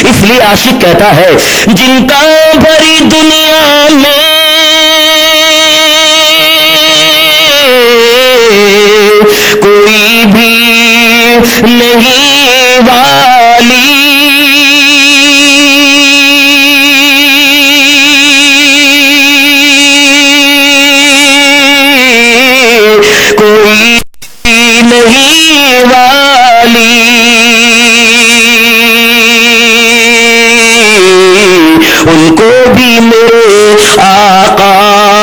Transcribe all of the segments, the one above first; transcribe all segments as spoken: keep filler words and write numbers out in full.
اس لیے عاشق کہتا ہے جن کا بھری دنیا میں کوئی بھی نہیں والی کوئی نہیں والی ان کو بھی میرے آقا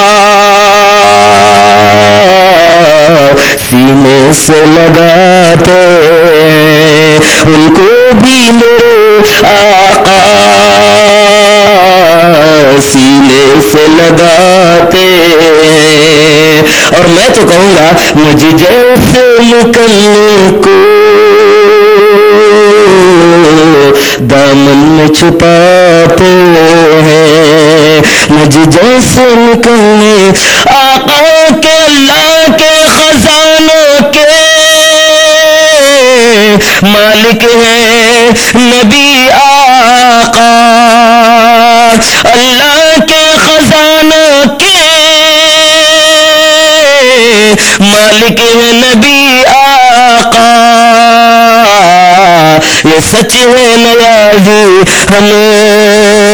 سینے سے لگاتے ان کو بھی میرے آقا سینے سے لگاتے اور میں تو کہوں گا مجھ جیسے نکلنے کو دامن میں چھپاتے ہیں مجھ جیسے نکلنے آقا کے اللہ کے خزانوں کے مالک ہیں نبی آقا اللہ کے خزانوں کے مالک ہے نبی آقا یہ سچ ہے نیازی ہمیں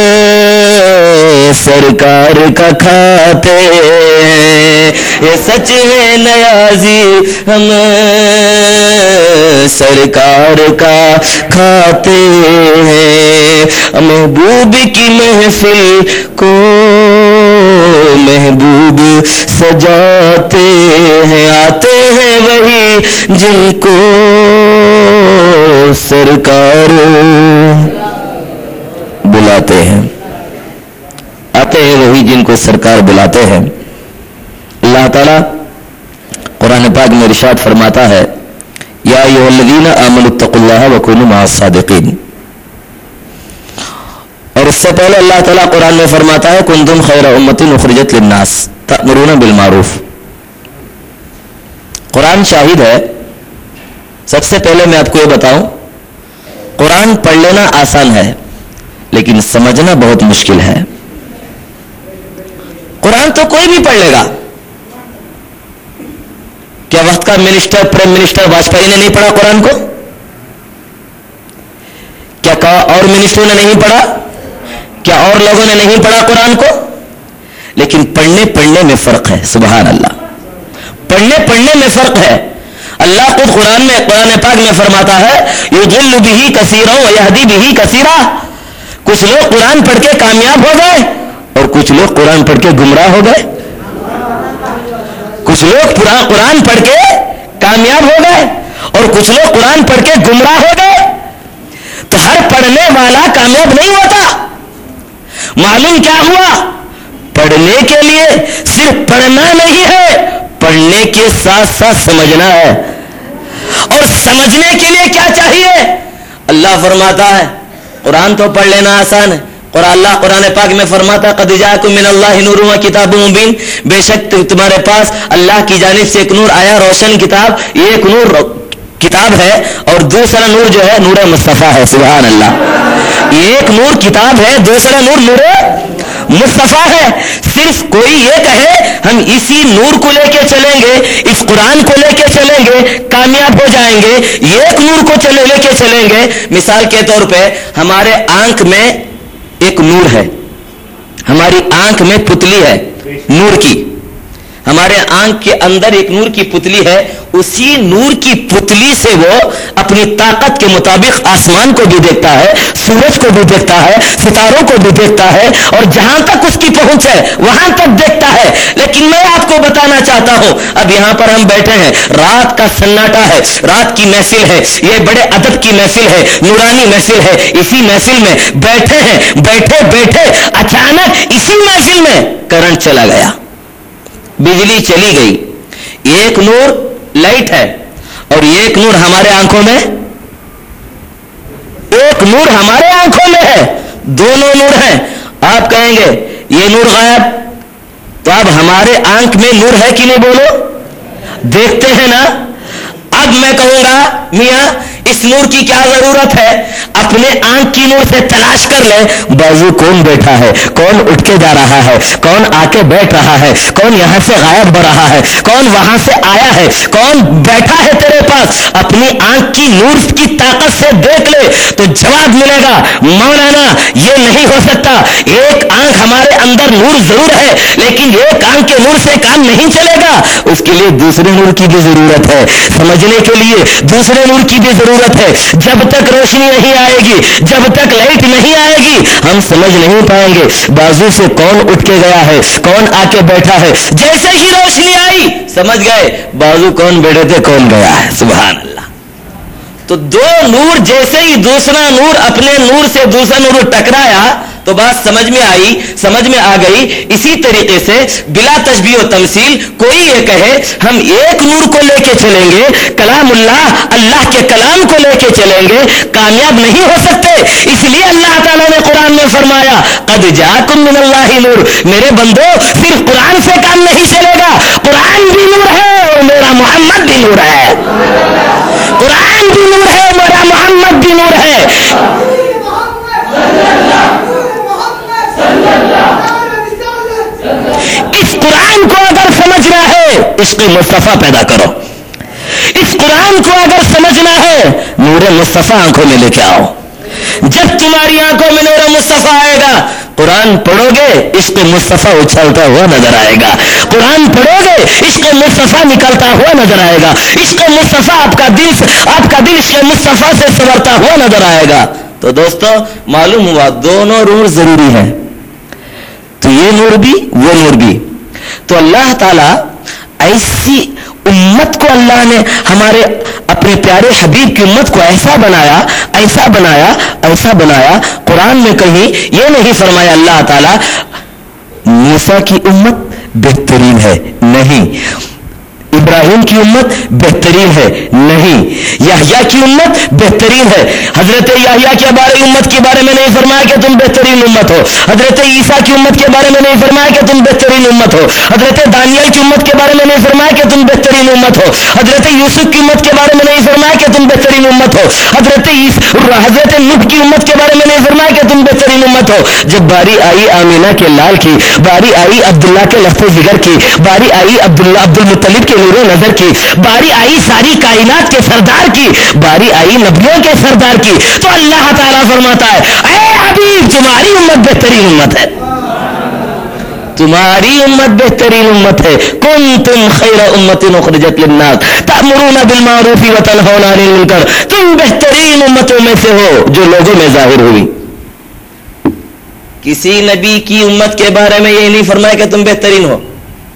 سرکار کا کھاتے یہ سچ ہے نیازی ہمیں سرکار کا کھاتے ہیں محبوب کی محفل کو محبوب سجاتے ہیں آتے ہیں وہی جن کو سرکار بلاتے ہیں آتے ہیں وہی جن کو سرکار بلاتے ہیں اللہ تعالیٰ قرآن پاک میں ارشاد فرماتا ہے یا ایھا الذین آمنوا اتقوا اللہ وکونوا مع الصادقین اور اس سے پہلے اللہ تعالیٰ قرآن میں فرماتا ہے کنتم خیر امۃ اخرجت للناس تأمرون بالمعروف قرآن شاہد ہے سب سے پہلے میں آپ کو یہ بتاؤں قرآن پڑھ لینا آسان ہے لیکن سمجھنا بہت مشکل ہے قرآن تو کوئی بھی پڑھ لے گا کیا وقت کا منسٹر پرائم منسٹر واجپئی نے نہیں پڑھا قرآن کو کیا اور منسٹروں نے نہیں پڑھا کیا اور لوگوں نے نہیں پڑھا قرآن کو لیکن پڑھنے پڑھنے میں فرق ہے سبحان اللہ پڑھنے پڑھنے میں فرق ہے اللہ خود قرآن میں قرآن پاک میں فرماتا ہے یضل بہ کثیرا ویہدی بہ کثیرا کچھ لوگ قرآن پڑھ کے کامیاب ہو گئے اور کچھ لوگ قرآن پڑھ کے گمراہ ہو گئے کچھ لوگ قرآن پڑھ کے کامیاب ہو گئے اور کچھ لوگ قرآن پڑھ کے گمراہ ہو گئے تو ہر پڑھنے والا کامیاب نہیں ہوتا معلوم کیا ہوا پڑھنے کے لیے صرف پڑھنا نہیں ہے پڑھنے کے ساتھ ساتھ سمجھنا ہے اور سمجھنے کے لیے کیا چاہیے اللہ فرماتا ہے قرآن تو پڑھ لینا آسان ہے قرآن اللہ قرآن پاک میں فرماتا ہے قد جاءکم من اللہ نور و کتاب مبین بے شک تمہارے پاس اللہ کی جانب سے ایک نور آیا روشن کتاب یہ ایک نور کتاب ہے اور دوسرا نور جو ہے نور مصطفیٰ ہے سبحان اللہ ایک نور کتاب ہے دوسرا نور نور مصطفیٰ ہے صرف کوئی یہ کہے ہم اسی نور کو لے کے چلیں گے اس قرآن کو لے کے چلیں گے کامیاب ہو جائیں گے ایک نور کو چلے لے کے چلیں گے مثال کے طور پہ ہمارے آنکھ میں ایک نور ہے ہماری آنکھ میں پتلی ہے نور کی ہمارے آنکھ کے اندر ایک نور کی پتلی ہے اسی نور کی پتلی سے وہ اپنی طاقت کے مطابق آسمان کو بھی دیکھتا ہے سورج کو بھی دیکھتا ہے ستاروں کو بھی دیکھتا ہے اور جہاں تک اس کی پہنچ ہے وہاں تک دیکھتا ہے لیکن میں آپ کو بتانا چاہتا ہوں اب یہاں پر ہم بیٹھے ہیں رات کا سناٹا ہے رات کی محفل ہے یہ بڑے ادب کی محفل ہے نورانی محفل ہے اسی محفل میں بیٹھے ہیں بیٹھے بیٹھے اچانک اسی محفل میں کرنٹ چلا گیا بجلی چلی گئی ایک نور لائٹ ہے اور ایک نور ہمارے آنکھوں میں ایک نور ہمارے آنکھوں میں ہے دونوں نور ہیں آپ کہیں گے یہ نور غائب تو اب ہمارے آنکھ میں نور ہے کہ نہیں بولو دیکھتے ہیں نا اب میں کہوں گا میاں इस नूर की क्या जरूरत है? अपने आंख की नूर से तलाश कर ले, बाजू कौन बैठा है, कौन उठ के जा रहा है, कौन आके बैठ रहा है, कौन यहां से गायब हो रहा है, कौन वहां से आया है, कौन बैठा है तेरे पास। अपनी आंख की नूर की ताकत से देख ले तो जवाब मिलेगा, मौलाना ये नहीं हो सकता, एक आंख हमारे अंदर नूर जरूर है लेकिन एक आंख के नूर से काम नहीं चलेगा, उसके लिए दूसरे नूर की भी जरूरत है, समझने के लिए दूसरे नूर की भी जरूरत है। जब तक रोशनी नहीं आएगी, जब तक लाइट नहीं आएगी, हम समझ नहीं पाएंगे बाजू से कौन उठ के गया है, कौन आके बैठा है। जैसे ही रोशनी आई समझ गए बाजू कौन बैठे थे, कौन गया है। सुभान अल्लाह। तो दो नूर, जैसे ही दूसरा नूर अपने नूर से दूसरा नूर टकराया तो बात समझ में आई, समझ में आ गई। इसी तरीके से बिला तशबीह व तमसील कोई ये कहे हम एक नूर को लेके चलेंगे, कलामुल्लाह अल्लाह के कलाम को लेके चलेंगे, कामयाब नहीं हो सकते। इसलिए अल्लाह ताला ने कुरान में फरमाया कद जाकुम मिनल्लाहि नूर। मेरे बंदो, सिर्फ कुरान से काम नहीं चलेगा, कुरान भी नूर है और मेरा मोहम्मद भी नूर है। कुरान भी नूर है, मेरा मोहम्मद भी नूर है। इस कुरान को अगर समझना है, इश्क़ मुस्तफा पैदा करो। इस कुरान को अगर समझना है, नूर मुस्तफा आंखों में लेके आओ। जब तुम्हारी आंखों में नूर मुस्तफा आएगा, कुरान पढ़ोगे इश्क़ मुस्तफा उछलता हुआ नजर आएगा। कुरान पढ़ोगे इश्क़ मुस्तफा निकलता हुआ नजर आएगा। इश्क़ मुस्तफा आपका दिल आपका दिल इश्क़ मुस्तफा से संवरता हुआ नजर आएगा। तो दोस्तों, मालूम हुआ दोनों नूर जरूरी है। तो ये नूर भी, वो नूर भी। तो अल्लाह ताला ऐसी उम्मत को, अल्लाह ने हमारे अपने प्यारे हबीब की उम्मत को ऐसा बनाया, ऐसा बनाया, ऐसा बनाया। कुरान में कहीं ये नहीं फरमाया अल्लाह ताला मूसा की उम्मत बेहतरीन है, नहीं। इब्राहिम की उम्मत बेहतरीन है, नहीं। याह्या की उम्मत बेहतरीन है। हजरत याह्या के बारे उम्मत के बारे में नहीं फरमाया कि तुम बेहतरीन उम्मत हो। हजरत ईसा की उम्मत के बारे में नहीं फरमाया कि तुम बेहतरीन उम्मत हो। हजरत दानियल की उम्मत के बारे में नहीं फरमाया कि तुम बेहतरीन उम्मत हो। हजरत यूसुफ की उम्मत के बारे में नहीं फरमाया कि तुम बेहतरीन उम्मत हो। हजरत हजरत नूह की उम्मत के बारे में नहीं फरमाया कि तुम बेहतरीन उम्मत हो। जब बारी आई आमीना के लाल की, बारी आई अब्दुल्ला के लफ्ज़ जिगर की, बारी आई अब्दुल्ला अब्दुल मुत्तलिब के नूरे नजर की, बारी आई सारी कायनात के सरदार की, बारी आई नबियों के सरदार की, तो अल्लाह ताला फरमाता है ऐ हबीब तुम्हारी उम्मत बेहतरीन उम्मत है, तुम्हारी उम्मत बेहतरीन उम्मत है। कुंतुम खैरा उम्मतिन उखरिजत लिन्नास तअमुरूना बिल मारूफ व तनहौना अनिल मुनकर। तुम बेहतरीन उम्मतों में से हो जो लोगों में जाहिर हुई। किसी नबी की उम्मत के बारे में ये नहीं फरमाया कि तुम बेहतरीन हो।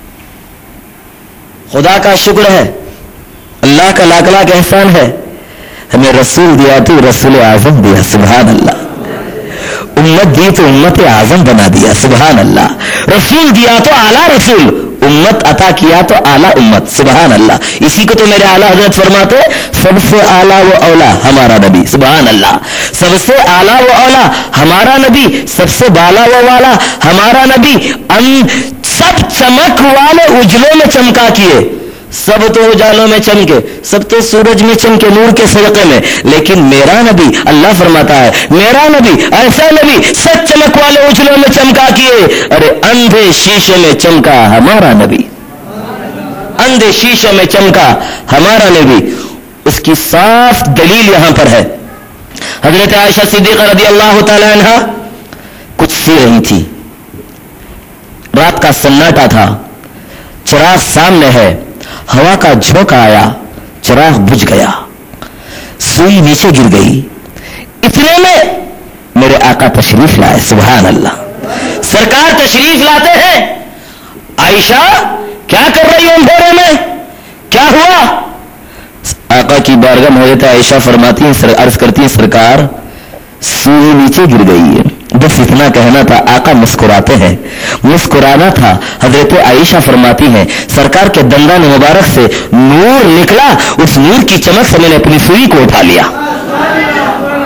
खुदा का शुक्र है, अल्लाह का लाख लाख एहसान है, हमें रसूल दिया तो रसूल आजम दिया। सुभान अल्लाह। उम्मत दी तो उम्मत आजम बना दिया। सुभान अल्लाह। रसूल दिया तो आला रसूल, उम्मत अता किया तो आला उम्मत। सुभान अल्लाह। इसी को तो मेरे आला हजरत फरमाते सबसे आला वो औला हमारा नबी। सुभान अल्लाह। सबसे आला वो औला हमारा नबी, सबसे बाला वो वाला हमारा नबी। सब चमक वाले उजलों में चमका किए, सब तो उजालों में चमके, सब तो सूरज में चमके नूर के सदके में, लेकिन मेरा नबी, अल्लाह फरमाता है मेरा नबी ऐसा नबी सब चमक वाले उजलों में चमका किए। अरे अंधे शीशे में चमका हमारा नबी, अंधे शीशे में चमका हमारा नबी। उसकी साफ दलील यहां पर है। हजरत आयशा सिद्दीक़ा रज़ी अल्लाह तआला अन्हा कुछ सी रही थी, रात का सन्नाटा था, चिराग सामने है, हवा का झोंका आया, चिराग बुझ गया, सुई नीचे गिर गई। इतने में मेरे आका तशरीफ लाए। सुभान अल्लाह। सरकार तशरीफ लाते हैं। आयशा क्या कर रही हो अंधेरे में, क्या हुआ? आका की बारगाह में हज़रत आयशा फरमाती हैं, अर्ज करती हैं सरकार सुई नीचे गिर गई है। बस इतना कहना था। आका मुस्कुराते हैं, मुस्कुराना था। हजरत आयशा फरमाती हैं सरकार के दंदान मुबारक से नूर निकला, उस नूर की चमक से मैंने अपनी सुई को उठा लिया।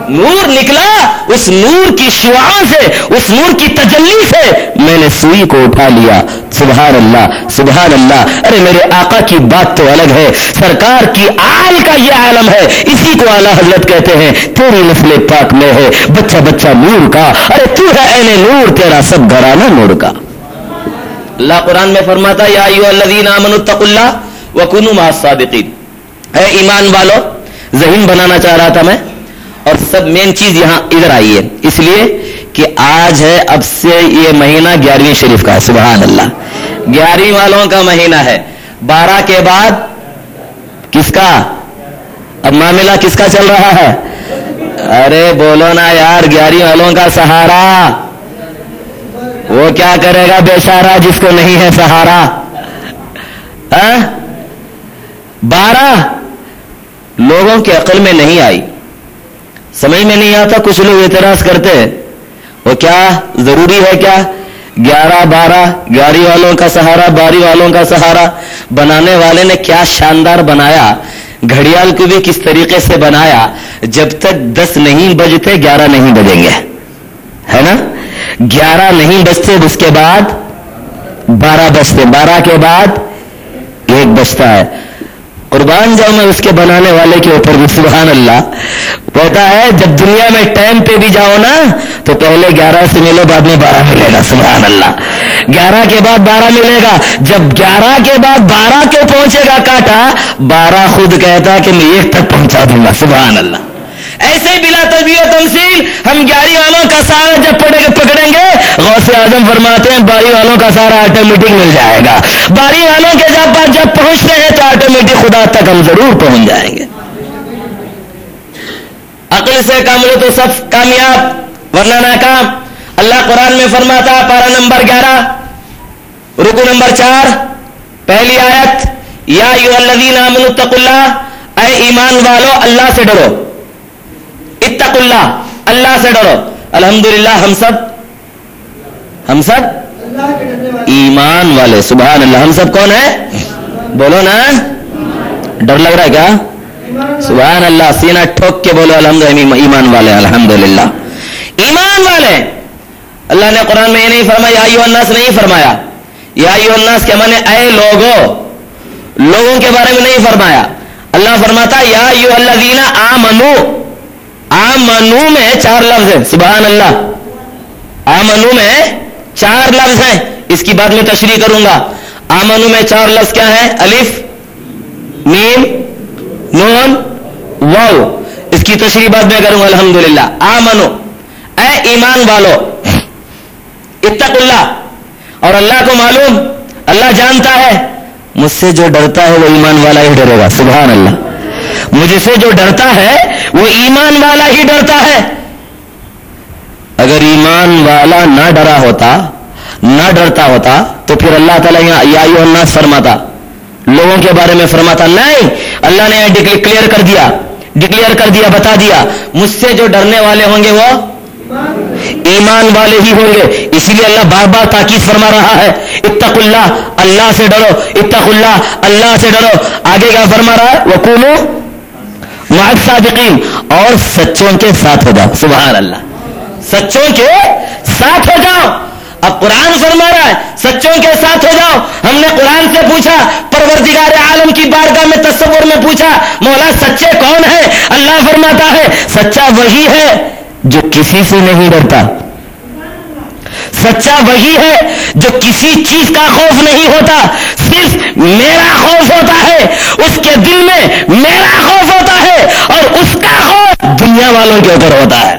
نور نکلا، اس نور کی شعاع سے، اس نور کی تجلی سے میں نے سوئی کو اٹھا لیا. سبحان اللہ سبحان اللہ. ارے میرے آقا کی بات تو الگ ہے، سرکار کی آل کا یہ عالم ہے، اسی کو اعلیٰ حضرت کہتے ہیں. تیری نسل پاک میں ہے بچہ بچہ نور کا، ارے تو ہے عین نور، تیرا سب گھرانہ نور کا. اللہ قرآن میں فرماتا یا ایھا الذین آمنوا اتقوا اللہ وکونوا مع الصادقین. اے ایمان والو، ذہن بنانا چاہ رہا تھا میں، اور سب مین چیز یہاں ادھر آئی ہے، اس لیے کہ آج ہے اب سے یہ مہینہ گیارہویں شریف کا ہے. سبحان اللہ، گیارہویں والوں کا مہینہ ہے. بارہ کے بعد کس کا اب معاملہ کس کا چل رہا ہے؟ ارے بولو نا یار، گیارہویں والوں کا سہارا وہ کیا کرے گا بیچارہ جس کو نہیں ہے سہارا. بارہ لوگوں کے عقل میں نہیں آئی، سمجھ میں نہیں آتا. کچھ لوگ اعتراض کرتے ہیں وہ کیا ضروری ہے کیا گیارہ بارہ، گیارہویں والوں کا سہارا بارہویں والوں کا سہارا. بنانے والے نے کیا شاندار بنایا، گھڑیال کو بھی کس طریقے سے بنایا. جب تک دس نہیں بجتے گیارہ نہیں بجیں گے، ہے نا. گیارہ نہیں بجتے، اس کے بعد بارہ بجتے، بارہ کے بعد ایک بجتا ہے. قربان جاؤں میں اس کے بنانے والے کے اوپر بھی. سبحان اللہ. کہتا ہے جب دنیا میں ٹائم پہ بھی جاؤ نا تو پہلے گیارہ سے ملو، بعد میں بارہ ملے گا. سبحان اللہ. گیارہ کے بعد بارہ ملے گا. جب گیارہ کے بعد بارہ کو پہنچے گا کاٹا، بارہ خود کہتا کہ میں ایک تک پہنچا دوں گا. سبحان اللہ. ایسے بلا تجزیہ و تمثیل ہم گیارہویں والوں کا سہارا جب پکڑیں گے، غوث اعظم فرماتے ہیں بارہویں والوں کا سہارا آٹومیٹک مل جائے گا. بارہویں والوں کے جب بعد جب پہنچتے ہیں تو آٹومیٹک خدا تک ہم ضرور پہنچ جائیں گے. عقل سے کام لو تو سب کامیاب ورنہ ناکام. اللہ قرآن میں فرماتا پارہ نمبر گیارہ رکو نمبر چار پہلی آیت، یا ایھا الذین آمنوا اتقوا اللہ، اے ایمان والو اللہ سے ڈرو. اتقوا اللہ، اللہ سے ڈرو. الحمدللہ ہم سب ہم سب ایمان والے. سبحان اللہ. ہم سب کون ہیں؟ بولو نا، ڈر لگ رہا ہے کیا؟ سبحان اللہ. سینہ ٹھوک کے بولو الحمدللہ ایمان والے. الحمدللہ ایمان والے. اللہ نے قرآن میں یہ نہیں فرمایا یا ایھا الناس، نہیں فرمایا یا ایھا الناس کے معنی اے لوگوں، لوگوں کے بارے میں نہیں فرمایا. اللہ فرماتا یا ایھا الذین آمنوا. آمنو میں چار لفظ ہیں. سبحان اللہ. آمنو میں چار لفظ ہیں، اس کی بات میں تشریح کروں گا. آمنو میں چار لفظ کیا ہیں؟ الف میم نون واو. اس کی تشریح بعد میں کروں گا. الحمدللہ. آمنو اے ایمان والو، اتقوا اللہ. اور اللہ کو معلوم، اللہ جانتا ہے مجھ سے جو ڈرتا ہے وہ ایمان والا ہی ڈرے گا. سبحان اللہ. مجھ سے جو ڈرتا ہے وہ ایمان والا ہی ڈرتا ہے. اگر ایمان والا نہ ڈرا ہوتا، نہ ڈرتا ہوتا تو پھر اللہ تعالیٰ یا ایھا الناس فرماتا، لوگوں کے بارے میں فرماتا نہیں. اللہ نے ڈکلیئر کر دیا، ڈکلیئر کر دیا، بتا دیا مجھ سے جو ڈرنے والے ہوں گے وہ ایمان والے ہی ہوں گے. اسی لیے اللہ بار بار تاکید فرما رہا ہے اتقوا اللہ، اللہ سے ڈرو. اتقوا اللہ، اللہ سے ڈرو. آگے کیا فرما رہا ہے؟ وکونوا مع الصادقین، اور سچوں کے ساتھ ہو جاؤ. سبحان اللہ. سچوں کے ساتھ ہو جاؤ. اب قرآن فرما رہا ہے سچوں کے ساتھ ہو جاؤ. ہم نے قرآن سے پوچھا، پروردگار عالم کی بارگاہ میں تصور میں پوچھا مولا سچے کون ہیں؟ اللہ فرماتا ہے سچا وہی ہے جو کسی سے نہیں ڈرتا. سچا وہی ہے جو کسی چیز کا خوف نہیں ہوتا، صرف میرا خوف ہوتا ہے. اس کے دل میں میرا خوف ہوتا ہے اور اس کا خوف دنیا والوں کے اوپر ہوتا ہے.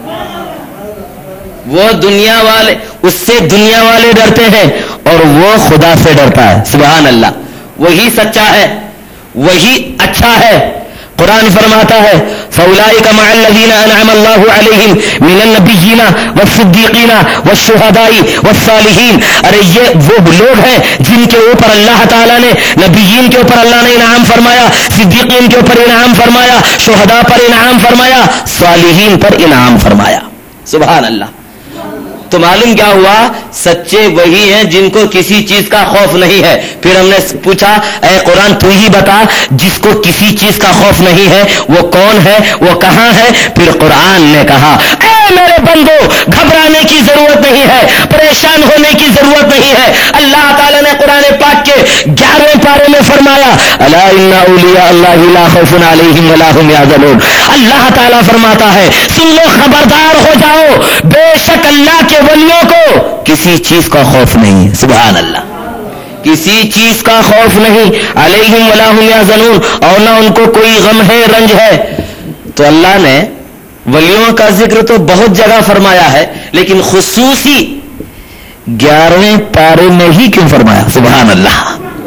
وہ دنیا والے اس سے دنیا والے ڈرتے ہیں اور وہ خدا سے ڈرتا ہے. سبحان اللہ. وہی سچا ہے، وہی اچھا ہے. قرآن فرماتا ہے فَأُولَٰئِكَ مَعَ الَّذِينَ أَنْعَمَ اللَّهُ عَلَيْهِمْ مِنَ النَّبِيِّينَ وَالصِّدِّيقِينَ وَالشُّهَدَاءِ وَالصَّالِحِينَ. ارے یہ وہ لوگ ہیں جن کے اوپر اللہ تعالیٰ نے، نبیین کے اوپر اللہ نے انعام فرمایا، صدیقین کے اوپر انعام فرمایا، شہداء پر انعام فرمایا، صالحین پر انعام فرمایا. سبحان اللہ. تو معلوم کیا ہوا؟ سچے وہی ہیں جن کو کسی چیز کا خوف نہیں ہے. پھر ہم نے پوچھا اے قرآن تو ہی بتا جس کو کسی چیز کا خوف نہیں ہے وہ کون ہے, وہ کہاں ہے؟ پھر قرآن نے کہا اے میرے بندو گھبرانے کی ضرورت نہیں ہے, پریشان ہونے کی ضرورت نہیں ہے. اللہ تعالیٰ نے قرآن پاک کے گیارہویں پارے میں فرمایا الا ان اولیاء اللہ لا خوف علیہم ولا هم یحزنون. اللہ تعالیٰ فرماتا ہے سن لو, خبردار ہو جاؤ, بے شک اللہ کے ولیوں کو کسی چیز کا خوف نہیں ہے. سبحان اللہ, کسی چیز کا خوف نہیں. علیہم ولا هم یحزنون, اور نہ ان کو کوئی غم ہے رنج ہے. تو اللہ نے ولیوں کا ذکر تو بہت جگہ فرمایا ہے, لیکن خصوصی گیارہویں پارے میں ہی کیوں فرمایا؟ سبحان اللہ.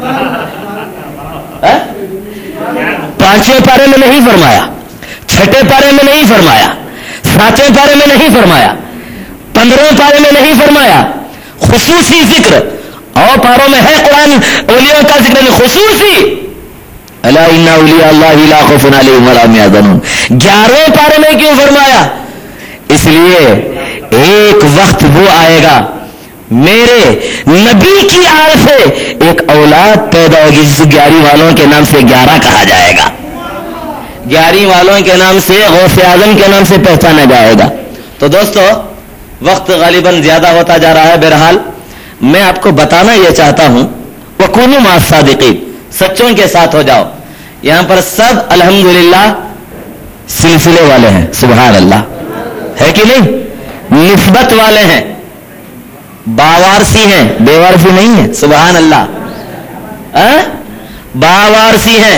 پانچویں پارے میں نہیں فرمایا, چھٹے پارے میں نہیں فرمایا, ساتویں پارے میں نہیں فرمایا, پندرہویں پارے میں نہیں فرمایا. خصوصی ذکر اور پاروں میں ہے قرآن اولیاء کا ذکر میں خصوصی الا ان اولیاء اللہ لا خوف علیہم ولا هم یحزنون. گیارہویں پارے میں کیوں فرمایا؟ اس لیے ایک وقت وہ آئے گا میرے نبی کی آڑ سے ایک اولاد پیدا ہوگی جس گیارہویں والوں کے نام سے گیارہ کہا جائے گا, گیارہویں والوں کے نام سے غوث اعظم کے نام سے پہچانا جائے گا. تو دوستو وقت غالباً زیادہ ہوتا جا رہا ہے. بہرحال میں آپ کو بتانا یہ چاہتا ہوں وکونوا مع الصادقین, سچوں کے ساتھ ہو جاؤ. یہاں پر سب الحمدللہ سلسلے والے ہیں. سبحان اللہ, ہے کہ نہیں؟ نسبت والے ہیں, باوارسی ہیں, بے وارسی نہیں ہے. سبحان اللہ, باوارسی ہیں.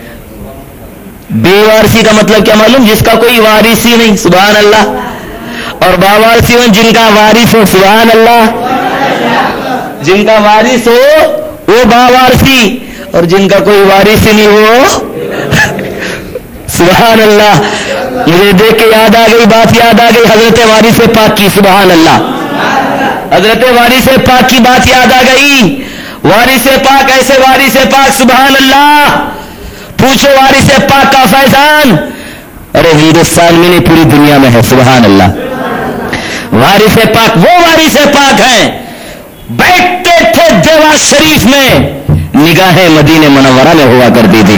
بے وارسی کا مطلب کیا معلوم؟ جس کا کوئی وارثی نہیں. سبحان اللہ. اور باوارسی ہوں جن کا وارث ہو. سبحان اللہ. جن کا وارث ہو وہ باوارسی, اور جن کا کوئی وارث نہیں ہو سبحان اللہ. مجھے دیکھ کے یاد آ گئی, بات یاد آ گئی حضرت وارث پاک کی. سبحان اللہ. حضرت وارث پاک کی بات یاد آ گئی. وارث پاک ایسے وارث پاک, سبحان اللہ. پوچھو وارث پاک کا فیضان, ارے ہندوستان میں نہیں پوری دنیا میں ہے. سبحان اللہ. وارث پاک وہ وارث پاک ہیں بیٹھتے تھے دیوا شریف میں, نگاہیں مدینہ منورہ میں ہوا کرتی تھی.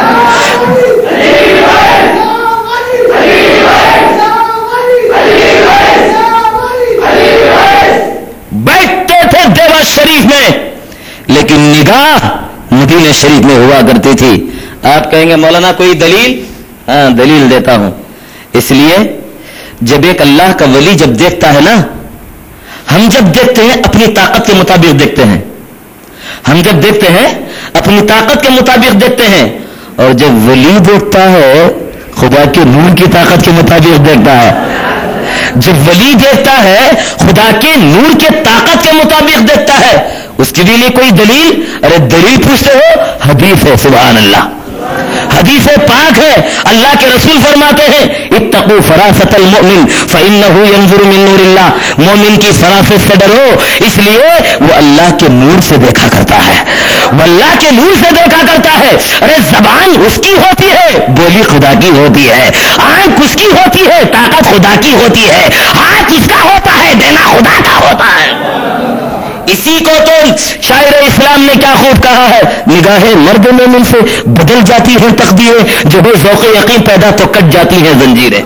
بیٹھتے تھے دیوا شریف میں لیکن نگاہ مدینہ شریف میں ہوا کرتی تھی. آپ کہیں گے مولانا کوئی دلیل؟ ہاں دلیل دیتا ہوں. اس لیے جب ایک اللہ کا ولی جب دیکھتا ہے نا, ہم جب دیکھتے ہیں اپنی طاقت کے مطابق دیکھتے ہیں, ہم جب دیکھتے ہیں اپنی طاقت کے مطابق دیکھتے ہیں, اور جب ولی دیکھتا ہے خدا کے نور کی طاقت کے مطابق دیکھتا ہے. جب ولی دیکھتا ہے خدا کے نور کے طاقت کے مطابق دیکھتا ہے. اس کے لیے کوئی دلیل؟ ارے دلیل پوچھتے ہو, حدیث ہے. سبحان اللہ. حدیث پاک ہے. اللہ کے رسول فرماتے ہیں اتقوا فراست المؤمن فانه ينظر من نور اللہ. مومن کی فراست سے ڈرو, اس لیے وہ اللہ کے نور سے دیکھا کرتا ہے, وہ اللہ کے نور سے دیکھا کرتا ہے. ارے زبان اس کی ہوتی ہے, بولی خدا کی ہوتی ہے. آنکھ اس کی ہوتی ہے, طاقت خدا کی ہوتی ہے. ہاتھ اس کا ہوتا ہے, دینا خدا کا ہوتا ہے. اسی کو تو شاعر اسلام نے کیا خوب کہا ہے, نگاہیں مرد مومن سے بدل جاتی ہیں تقدیریں, جو بے ذوق یقین پیدا تو کٹ جاتی ہیں زنجیریں.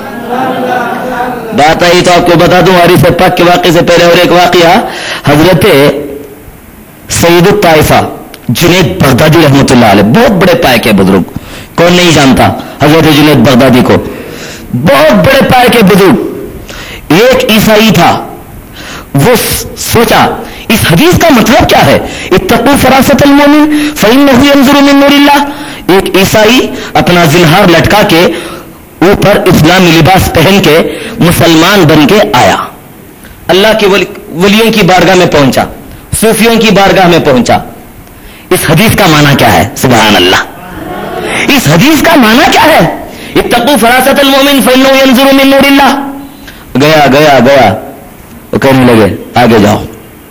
بات آئی تو آپ کو بتا دوں وارث پاک کے واقعے سے پہلے اور ایک واقعہ. حضرت سید الطائفہ جنید بغدادی رحمۃ اللہ علیہ, بہت بڑے پائے کے بزرگ, کون نہیں جانتا حضرت جنید بغدادی کو, بہت بڑے پائے کے بزرگ. ایک عیسائی تھا, وہ سوچا اس حدیث کا مطلب کیا ہے, اتقوا فراست المؤمن فانه ينظر من نور اللہ. ایک عیسائی اپنا زنہار لٹکا کے اوپر اسلامی لباس پہن کے مسلمان بن کے آیا, اللہ کے ولی ولیوں کی بارگاہ میں پہنچا, صوفیوں کی بارگاہ میں پہنچا. اس حدیث کا معنی کیا ہے؟ سبحان اللہ. اس حدیث کا معنی کیا ہے؟ اتقوا فراست المؤمن فانه ينظر من نور اللہ. گیا گیا گیا وہ کہنے لگے آگے جاؤ,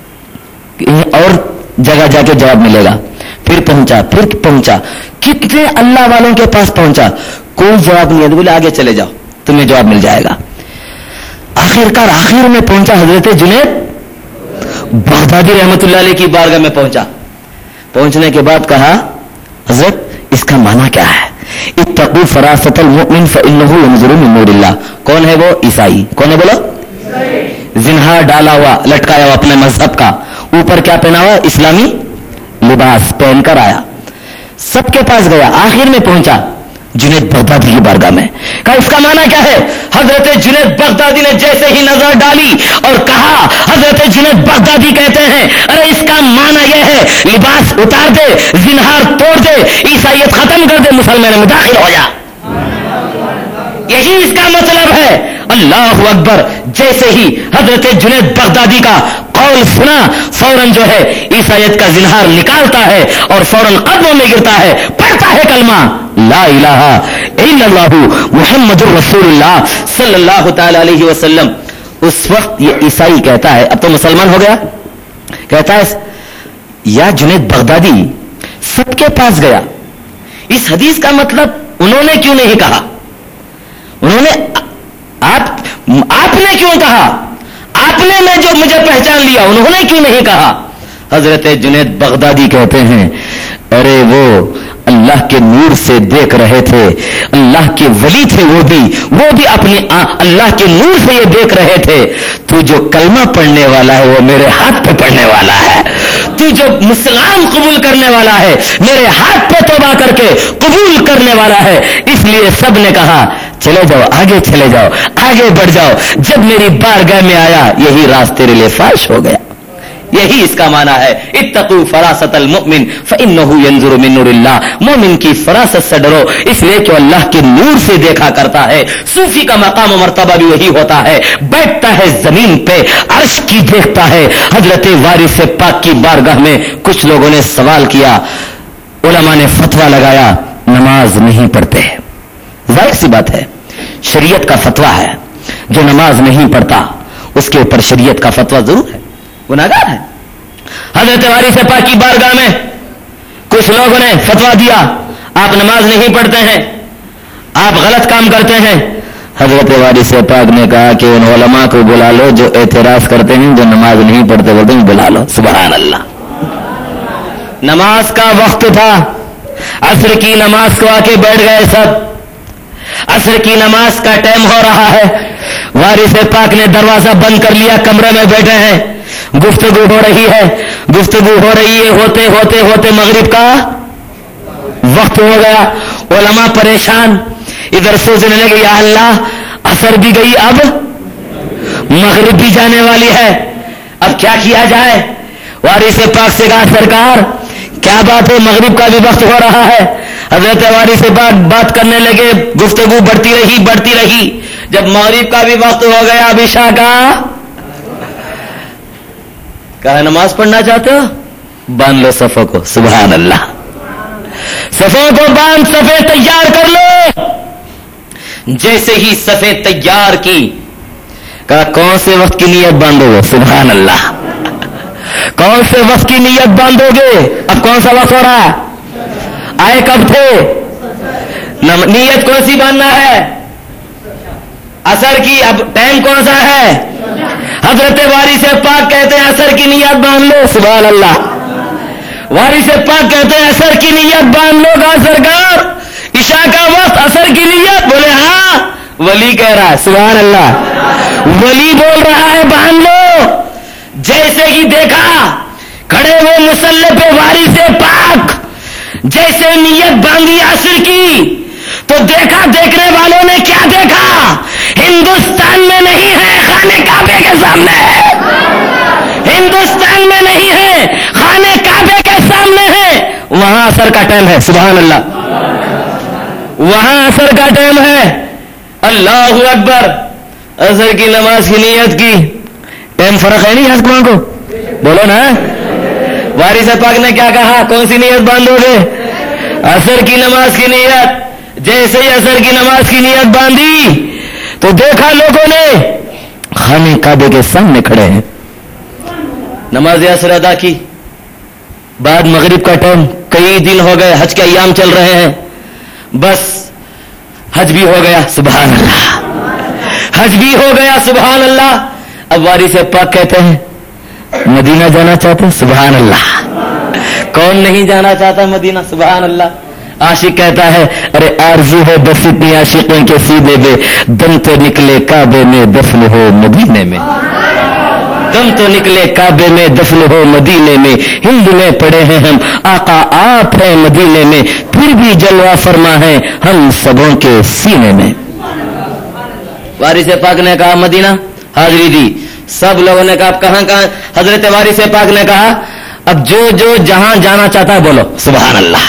اور جگہ جا کے جواب ملے گا. پھر پہنچا, پھر پہنچا, کتنے اللہ والوں کے پاس پہنچا, کوئی جواب نہیں ہے. بولے آگے چلے جاؤ تمہیں جواب مل جائے گا. آخر आखिरकार आखिर में पहुंचा, हजरत जुनैद बगदादी रहमतुल्लाह अलैह की बारगाह में पहुंचा। पहुंचने के बाद कहा, हजरत इसका माना क्या है? इत्तकू फरासतल मुमिन फइन्नहु यंजुरु मिन नूरिल्लाह। कौन है वो? ईसाई। कौन है बोलो? जिन्हार डाला हुआ, लटकाया हुआ अपने मजहब का, ऊपर क्या पहना हुआ? इस्लामी लिबास पहनकर आया। सबके पास गया, आखिर में पहुंचा जुनैद बगदादी की बारगाह में। कहा इसका माना क्या है? हजरत जुनैद बगदादी ने जैसे ही नजर डाली और कहा, हजरत जुनैद बगदादी कहते हैं, अरे इसका माना यह है, लिबास उतार दे, जिन्हार तोड़ दे, ईसाईयत खत्म कर दे, मुसलमान में दाखिल हो जा। यही इसका मतलब है। अल्लाह अकबर। जैसे ही हजरत जुनैद बगदादी का कौल सुना, फौरन जो है ईसाईयत का जिन्हार निकालता है और फौरन कदमों में गिरता है, पढ़ता है कलमा ला इलाहा इल्लल्लाहु मुहम्मदुर रसूलुल्लाह सल्लल्लाहु तआला अलैहि वसल्लम। उस वक्त ये ईसाई कहता है, अब तो मुसलमान हो गया, कहता है या जुनैद बगदादी सबके पास गया, इस हदीस का मतलब उन्होंने क्यों नहीं कहा? उन्होंने आप आपने क्यों कहा? आपने मैं जो मुझे पहचान लिया, उन्होंने क्यों नहीं कहा? हजरत जुनैद बगदादी कहते हैं, अरे वो अल्लाह के नूर से देख रहे थे, अल्लाह के वली थे, वो भी वो भी अपनी आ, अल्लाह के नूर से ये देख रहे थे। तू जो कलमा पढ़ने वाला है वो मेरे हाथ पे पढ़ने वाला है, तू जो मुसलमान कबूल करने वाला है मेरे हाथ पे तौबा करके कबूल करने वाला है। इसलिए सब ने कहा चले जाओ, आगे चले जाओ, आगे बढ़ जाओ। जब मेरी बारगाह में आया, यही रास्ते तेरे लिए फाश हो गया। यही इसका माना है, इत्तकू फरासतल मुमिन फइन्नहु यंजुरु मिन नूरिल्लाह। मोमिन की फरासत से डरो, इसलिए कि अल्लाह के नूर से देखा करता है। सूफी का मकाम और मर्तबा भी वही होता है, बैठता है जमीन पे, अर्श की देखता है। हजरत वारिस पाक की बारगाह में कुछ लोगों ने सवाल किया, उलमा ने फतवा लगाया, नमाज नहीं पढ़ते। जाहिर सी बात है, शरीयत का फतवा है, जो नमाज नहीं पढ़ता उसके ऊपर शरीयत का फतवा जरूर है, गुनाहगार है। हजरत वारिस पाक की बारगाह में कुछ लोगों ने फतवा दिया, आप नमाज नहीं पढ़ते हैं, आप गलत काम करते हैं। हजरत वारिस पाक ने कहा कि उन उलमा को बुला लो जो एतराज करते हैं, जो नमाज नहीं पढ़ते बोलते हैं, बुला लो। सुभान अल्लाह। नमाज का वक्त था, असर की नमाज को आके बैठ गए सब। असर की नमाज का टाइम हो रहा है, वारिस पाक ने दरवाजा बंद कर लिया, कमरे में बैठे हैं, गुफ्तगू हो रही है, गुफ्तगू हो रही है, होते होते होते मगरिब का वक्त हो गया। उलमा परेशान, इधर सोचने लगे या अल्लाह असर भी गई, अब मगरिब भी जाने वाली है, अब क्या किया जाए? वारिस पाक से कहा, सरकार क्या बात है, मगरिब का भी वक्त हो रहा है। हजरत वारिस पाक बात करने लगे, गुफ्तगू बढ़ती रही बढ़ती रही। जब मगरिब का भी वक्त हो गया, अब इशा का, कहा नमाज पढ़ना चाहते हो, बांध लो सफों को। सुभान अल्लाह। सफों को बांध, सफे तैयार कर लो। जैसे ही सफे तैयार की, कहा कौन से वक्त की नियत बांधोगे? सुभान अल्लाह। कौन से वक्त की नियत बांधोगे? अब कौन सा वक्त हो रहा है? आए कब थे? नियत कौन सी बांधना है? असर की। अब टाइम कौन सा है? हजरत वारिस पाक कहते हैं असर की नियत बांध लो। सुभान अल्लाह। वारिस पाक कहते हैं असर की नियत बांध लो। कहा सरकार इशा का वक्त, असर की नियत? बोले हाँ। वली कह रहा है। सुभान अल्लाह। वली बोल रहा है बांध लो। जैसे ही देखा खड़े हुए मुसल्ले पे वारिस पाक, जैसे नियत बांधी असर की, तो देखा देखने वालों ने क्या देखा? हिंदुस्तान में नहीं है, खाने काबे के सामने है। हिंदुस्तान में नहीं है, खाने काबे के सामने है। वहां असर का टाइम है। सुभान अल्लाह। वहां असर का टाइम है। अल्लाहु अकबर। असर की नमाज की नियत की टाइम फर्क है नहीं हजमान को? बोलो ना। वारिस पाक ने क्या कहा? कौन सी नियत बांधोगे? असर की नमाज की नियत। जैसे ही असर की नमाज की नियत बांधी तो देखा लोगों ने खाने काबे के सामने खड़े हैं। नमाज असर अदा की, बाद मगरिब का टाइम, कई दिन हो गए, हज के अय्याम चल रहे हैं, बस हज भी हो गया। सुभान अल्लाह। حج بھی ہو گیا، سبحان اللہ. اب وارث پاک کہتے ہیں مدینہ جانا چاہتے ہیں، سبحان اللہ. کون نہیں جانا چاہتا مدینہ، سبحان اللہ. عاشق کہتا ہے ارے آرزو ہے بس اتنی عاشقوں کے سیدھے بے، دم تو نکلے کعبے میں دفن ہو مدینے میں. دم تو نکلے کعبے میں دفن ہو مدینے میں، ہند میں پڑے ہیں ہم آقا آپ ہیں مدینے میں، پھر بھی جلوہ فرما ہے ہم سبوں کے سینے میں. وارث پاک نے کہا مدینہ، حاضری دی. سب لوگوں نے کہا اب کہاں کہاں؟ حضرت وارث پاک نے کہا اب جو جو جہاں جانا چاہتا ہے بولو سبحان اللہ.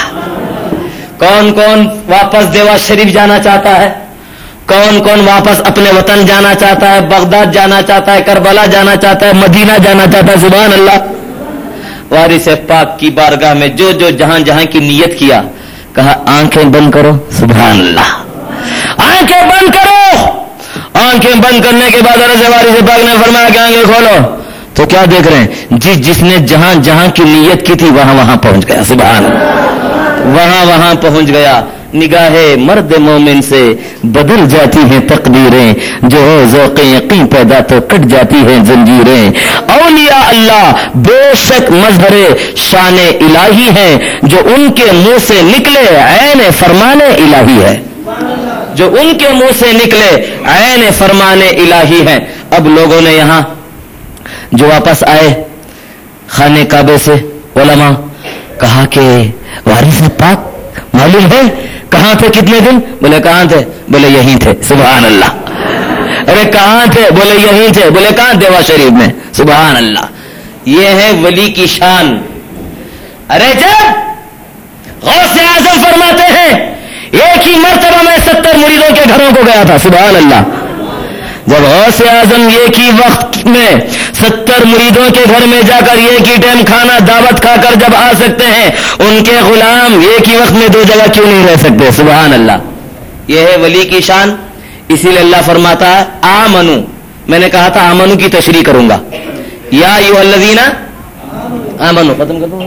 کون کون واپس دیوا شریف جانا چاہتا ہے؟ کون کون واپس اپنے وطن جانا چاہتا ہے؟ بغداد جانا چاہتا ہے، کربلا جانا چاہتا ہے، مدینہ جانا چاہتا ہے، سبحان اللہ. وارث پاک کی بارگاہ میں جو جو جہاں جہاں کی نیت کیا، کہا آنکھیں بند کرو سبحان اللہ. آنکھیں بند کرو. آنکھیں بند کرنے کے بعد حضرت وارث پاک نے فرمایا کہ آنکھیں کھولو. تو کیا دیکھ رہے ہیں؟ جس جس نے جہاں جہاں کی نیت کی تھی وہاں وہاں پہنچ گیا، سبحان اللہ. وہاں وہاں پہنچ گیا. نگاہ مرد مومن سے بدل جاتی ہیں تقدیریں، جو ذوق یقین پیدا تو کٹ جاتی ہیں زنجیریں. اولیاء اللہ بے شک مظہر شان الہی ہیں، جو ان کے منہ سے نکلے عین فرمان الہی ہے. جو ان کے منہ سے نکلے عین فرمان الہی ہے. اب لوگوں نے یہاں جو واپس آئے خانے کعبے سے، علماء کہا کہ وارث پاک معلوم ہے کہاں تھے کتنے دن؟ بولے کہاں تھے؟ بولے یہیں تھے، سبحان اللہ. ارے کہاں تھے؟ بولے یہیں تھے. بولے کہاں؟ دیوا شریف میں، سبحان اللہ. یہ ہے ولی کی شان. ارے جب غوث اعظم فرماتے ہیں ایک ہی مرتبہ میں ستر مریدوں کے گھروں کو گیا تھا، سبحان اللہ. جب غوث اعظم ایک ہی وقت میں ستر مریدوں کے گھر میں جا کر ایک ہی ٹائم کھانا دعوت کھا کر جب آ سکتے ہیں، ان کے غلام ایک ہی وقت میں دو جگہ کیوں نہیں رہ سکتے، سبحان اللہ. یہ ہے ولی کی شان. اسی لیے اللہ فرماتا ہے آمنو. میں نے کہا تھا آمنو کی تشریح کروں گا. یا ایھا الذین آمنو، ختم کر دوں.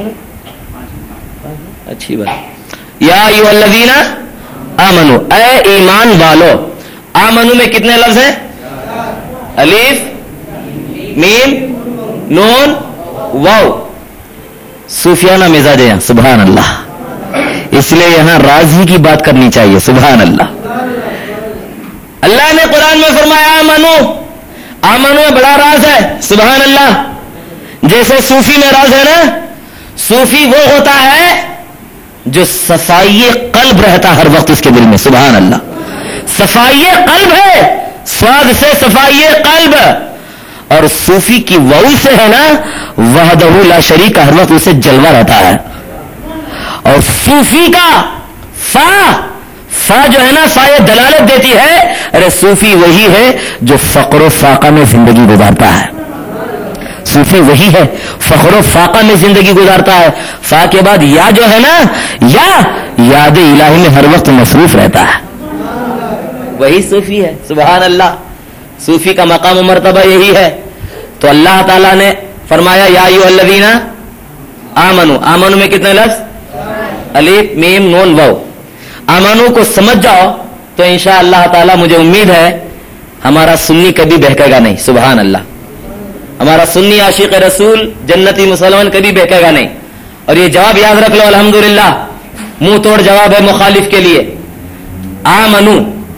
اچھی بات. یا ایھا الذین آمنو، اے ایمان والو. آمنو میں کتنے لفظ ہیں؟ الف میم نون واو. صوفیانہ مزاج ہے سبحان اللہ، اس لیے یہاں راز ہی کی بات کرنی چاہیے، سبحان اللہ. اللہ نے قرآن میں فرمایا آمنو. آمنو میں بڑا راز ہے، سبحان اللہ. جیسے صوفی میں راز ہے نا، صوفی وہ ہوتا ہے جو صفائی قلب رہتا ہر وقت اس کے دل میں، سبحان اللہ. صفائی قلب ہے، سواد سے صفائی قلب. اور صوفی کی وعو سے ہے نا، وحدہ لا شریک، ہر وقت اسے جلوہ رہتا ہے. اور صوفی کا فا فا جو ہے نا، فا یہ دلالت دیتی ہے، ارے صوفی وہی ہے جو فقر و فاقہ میں زندگی گزارتا ہے. صوفی وہی ہے فقر و فاقہ میں زندگی گزارتا ہے. فا کے بعد یا جو ہے نا، یا یاد الہی میں ہر وقت مصروف رہتا ہے، وہی صوفی ہے، سبحان اللہ. صوفی کا مقام و مرتبہ یہی ہے. تو اللہ تعالیٰ نے فرمایا یا ایھا الذین آمنو. آمنو میں کتنے لفظ؟ الف میم نون واو. آمنو کو سمجھ جاؤ تو انشاءاللہ تعالیٰ مجھے امید ہے ہمارا سنی کبھی بہکے گا نہیں، سبحان اللہ. ہمارا سنی عاشق رسول جنتی مسلمان کبھی بہکے گا نہیں. اور یہ جواب یاد رکھ لو، الحمدللہ منہ توڑ جواب ہے مخالف کے لیے. آمنو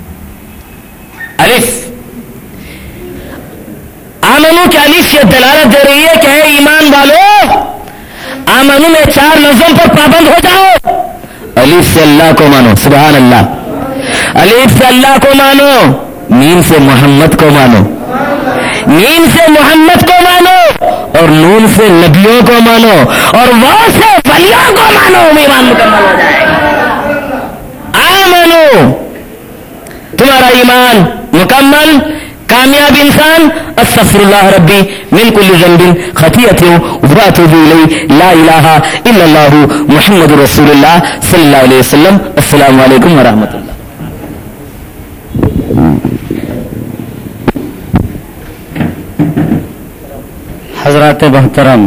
الف، آمنو کے الف یہ دلالت دے رہی ہے کہ اے ایمان والو، آمنو میں چار لفظوں پر پابند ہو جاؤ. الف سے اللہ کو مانو، سبحان اللہ. الف سے اللہ کو مانو، میم سے محمد کو مانو، میم سے محمد کو مانو، اور نون سے نبیوں کو مانو، اور واو سے ولیوں کو مانو. ایمان مکمل ہو جائے گا. آمنو، تمہارا ایمان مکمل. کامیاب انسان استغفر اللہ ربی من کل ذنب خطیئۃ واتوب الیہ لا الہ الا اللہ محمد رسول اللہ صلی اللہ علیہ وسلم. السلام علیکم ورحمۃ اللہ. حضرات محترم،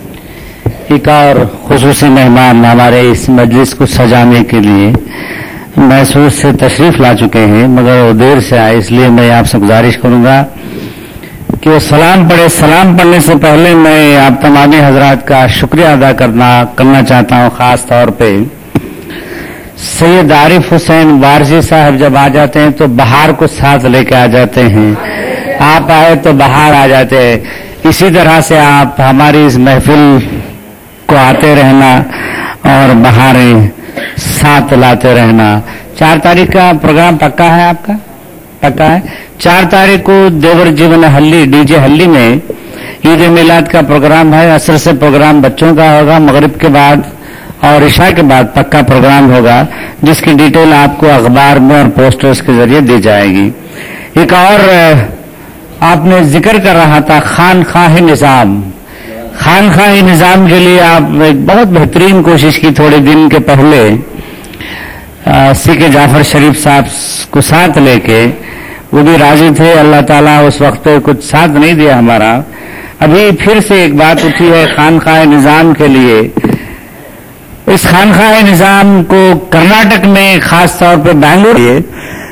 ایک اور خصوصی مہمان ہمارے اس مجلس کو سجانے کے لیے मैसूर से तशरीफ ला चुके हैं, मगर वो देर से आए, इसलिए मैं आपसे गुजारिश करूंगा कि वो सलाम पढ़े। सलाम पढ़ने से पहले मैं आप तमामी हजरात का शुक्रिया अदा करना करना चाहता हूं। खास तौर पे सैयद आरिफ हुसैन वारसी साहब जब आ जाते हैं तो बहार को साथ लेके आ जाते हैं। आप आए तो बहार आ जाते हैं। इसी तरह से आप हमारी इस महफिल को आते रहना और बहारें साथ लाते रहना। चार तारीख का प्रोग्राम पक्का है आपका? पक्का है। चार तारीख को देवर जीवन हल्ली डीजे हल्ली में ईद मिलाद का प्रोग्राम है। असर से प्रोग्राम बच्चों का होगा, मगरिब के बाद और इशा के बाद पक्का प्रोग्राम होगा, जिसकी डिटेल आपको अखबार में और पोस्टर्स के जरिए दी जाएगी। एक और आपने जिक्र कर रहा था खानखाह निजाम। खानखाह निजाम के लिए आप एक बहुत बेहतरीन कोशिश की थोड़े दिन के पहले, सी के जाफर शरीफ साहब को साथ लेके, वो भी राजी थे। अल्लाह ताला उस वक्त पे कुछ साथ नहीं दिया हमारा। अभी फिर से एक बात उठी है खानखाह निजाम के लिए। इस खानखाह निजाम को कर्नाटक में खास तौर पे बेंगलुरु